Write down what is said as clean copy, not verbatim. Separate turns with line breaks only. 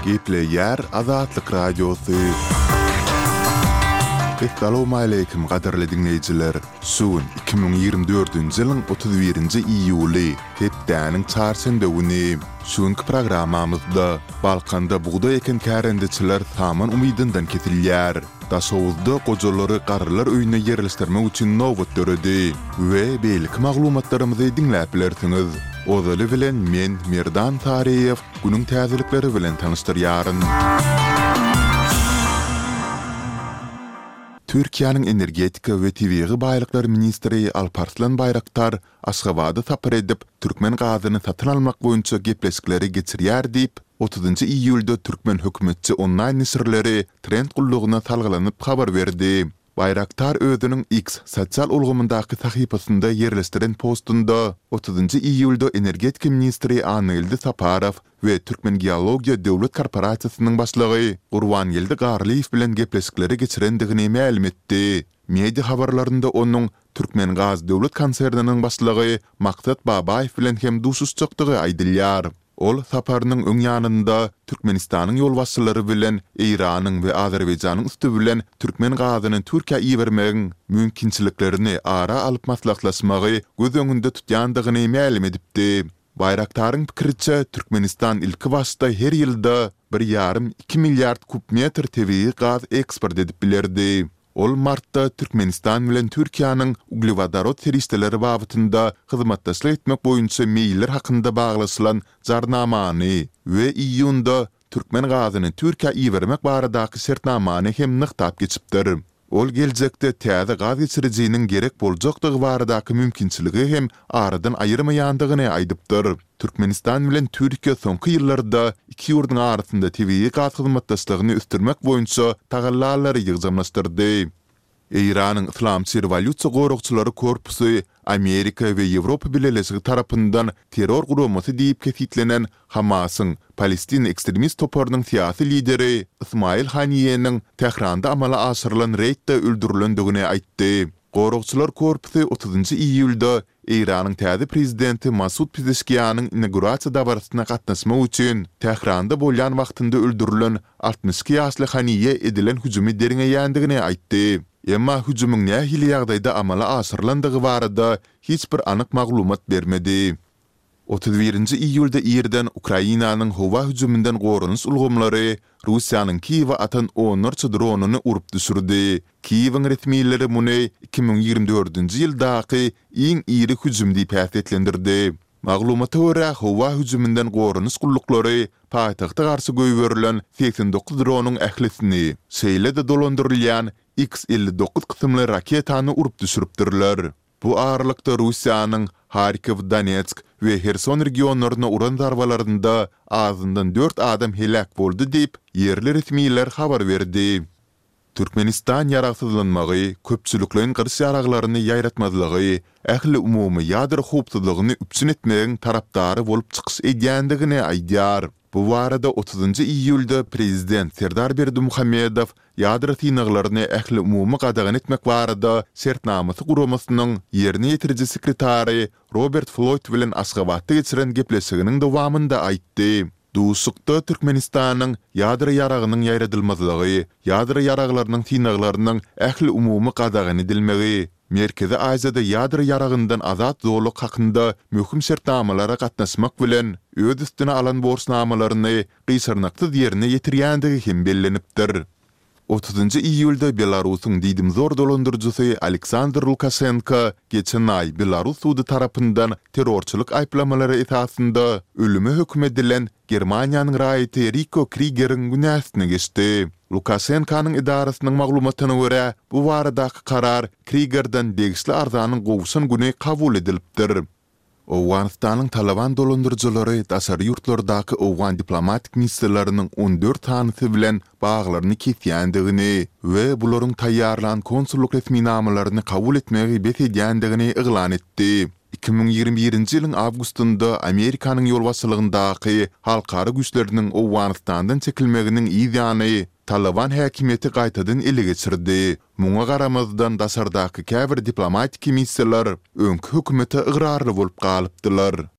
Gepleyer Azatlyk Radiosu. Assalamu alaykum qadarly dinleyijiler. Suun 2024-nji ýylyň 31-nji iýuly hepdäniň çarşamba güni şuňky programmamyzda Balkanda buğda eken kärendiçiler taman umydyndan ketilýär. Daşowuzda gojalary garrylar öýüne ýerleşdirmek üçin nowbat döredi we beýlik maglumatlarymyzy dinläp bilersiňiz. Ozaly bilen men Merdan Tariýew günüň täzelikleri bilen tanışdyrýaryn. Türkiýanyň energetika we tabiiy baýlyklar ministri Alparslan Bayraktar Aşgabatda tapar edip türkmen gazyny satyn almak boýunça gepleşikleri geçirýär diýip 30-njy iýulda türkmen hökümetçi online nisirleri trend gullugyna salgylanyp habar berdi. Bayraktar özüniň X sosial ulgamyndaky sahypasynda ýerleşdiren postunda 30-njy iýulda energetika ministri Anyldy Saparow we Türkmen Geologiya Döwlet Korporasiýasynyň başlygy Gurwan Ýyldy Garlyýew bilen gepleşikleri geçirendigini ma'lum etdi. Media habarlarynda onuň Türkmen Gaz Döwlet konserniniň başlygy Maksat Babaýew bilen hem duşuşçykdygy aýdylýar. Ol saparynyň öň ýanynda Türkmenistanyň ýolbaşçylary bilen Iranyň we Azerbaýjanyň üstü bilen türkmen gazynyň Türkiýe iýermegiň mümkinçiliklerini ara alyp maslahatlaşmagy göz öňünde tutýandygyny ma'lum edipdi. Bayraktaryň pikiriçe Türkmenistan ilki başda her ýylda 1,5-2 milliard kubmetr tabiiy gaz eksport edip bilerdi. Ol martda Türkmenistan bilen Türkiýanyň uglevodorod serişdeleri babynda hyzmatdaşlyk etmek boýunça meýiller hakynda baglaşylan jarnamany we iýunda türkmen gazyny Türkiýe iýermek baradaky şertnamany hem nykdap geçipdir. Ol geljekde täze gaz geçirjiginiň gerek boljakdygy baradaky mümkinçiligi hem aradan aýyrmaýandygyny aýdypdyr. Türkmenistan bilen Türkiýe soňky ýyllarda iki ýurduň arasynda tabiiy gaz hyzmatdaşlygyny üstürmek boýunça tagallalary ýygzamlaşdyrdy. Iranyň Islamçy Rewolýusiýa gorukçylary korpusy Amerika we Ýewropa bileşigi tarapyndan terror gurumasy diýip kefitlenen Hamasyň Palestin ekstremist toparynyň syýasy lideri Ismail Haniýeň Tehranda amala aşyrylan reýtde öldürilendigini aýtdy. Gorukçylar korpusy 30-njy iýulda Iranyň täze prezidenti Masud Pezeshkianyň inaugurasiýa dabaryna gatnaşmak üçin Tehranda bolýan wagtynda öldürilen 62 ýaşly Haniýe edilen hüjümi deriňeýändigini aýtdy. Emma hüjümüň nähili ýagdaýda amala aşyrylandygy barada hiç bir anyk maglumat bermedi. 31-nji iýulda ýerden Ukrainanyň howa hüjümünden gorunuş ulgamlary Russiýanyň Kiýewe atan 10 dronunu urup düşürdi. Kiýewiň resmiýetleri muny 2024-nji ýyldaky iň iri hüjüm diýip häsiýetlendirdi. Maglumata görä howa hüjümünden gorunuş gullukları paýtagta garşy göýberilen 89 dronuň ählisini şeýle-de dolandyrylýan X-59 kysymly raketany urup düşüripdirler. Bu ağırlykda Russiýanyň Harkiv, Donetsk we Herson regionlaryna uran darbalarynda azyndan 4 adam helak boldy diýip ýerli resmiýetler habar berdi. Türkmenistan ýaragsyzlanmagy, köpçüliklerin gyrş ýaraglaryny ýaýratmazlygy, ähli umumy ýadyr howpsuzlygyny üpsün etmegiň tarapdary bolup çykyş edýändigini aýdýar. Bu barada 30-njy iýulda prezident Serdar Berdimuhammedow ýadyr synaklaryny ähli umumy gadagan etmek barada şertnamasy guramasynyň ýerine ýetiriji sekretary Robert Floyd bilen Aşgabatda geçiren gepleşiginiň dowamynda aýtdy. Duşukda Türkmenistanyň ýadyr ýaragynyň ýaýradylmazlygy, ýadyr ýaraglarynyň synaklarynyň ähli umumy gadagan edilmegi, Merkezi Aziýada ýadyr ýaragyndan azat zorluk hakynda möhüm şertnamalara gatnaşmak bilen öz üstüne alan borçnamalaryny gysarnaksyz ýerine ýetirýändigi hem bellenipdir. 30-njy iýulda Belarusyň diýdim zor dolandyrjysy Aleksandr Lukashenko geçen ay Belarus sudy tarapyndan terrorçylyk aýplamalary esasında ölüme hökm edilen Germaniýanyň raýaty Rico Krieger'iň günäsine geçdi. Lukashenko'nun idarasynyň maglumatyna görä bu baradaky karar Krieger'dan degişli arzanyň gowşan güni kabul edilipdir. Owganistanyň Taliban dolandyrjylary daşary ýurtlardaky owgan diplomatik missiýalarynyň 14 tanysy bilen baglaryny kesýändigini we bularyň taýýarlan konsulluk resmiýnamalaryny kabul etmegi besedýändigini iglan etdi. 2021-nji ýylyň awgustynda Amerikanyň ýolbaşçylygyndaky halkara güýçleriniň Owganistandan çekilmeginiň ýygyany Taliban häkimiýeti gaýtadan ele geçirdi. Muňa garamazdan daşardaky käbir diplomatik missiýalar öňkü hökümete ıgrarly bolup galypdylar.